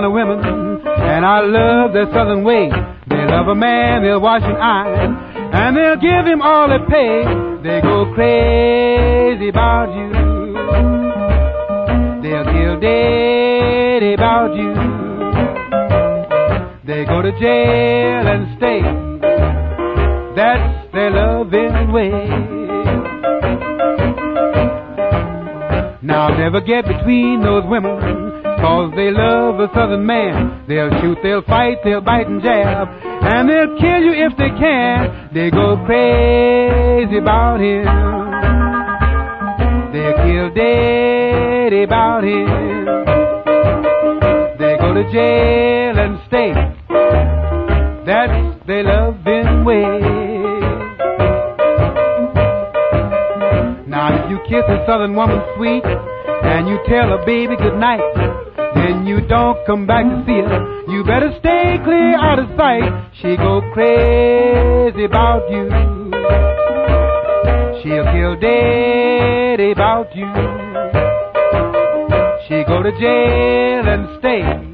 kind of women, and I love their southern way. They love a man, they'll wash and iron, and they'll give him all they pay. They go crazy about you. They'll kill dead about you. They go to jail and stay. That's their loving way. Now never get between those women, 'cause they love a southern man. They'll shoot, they'll fight, they'll bite and jab, and they'll kill you if they can. They go crazy about him. They'll kill dead about him. They go to jail and stay. That's their loving way. Now if you kiss a southern woman sweet, and you tell her baby good night, then you don't come back to see her. You better stay clear out of sight. She go crazy about you. She'll kill dead about you. She go to jail and stay.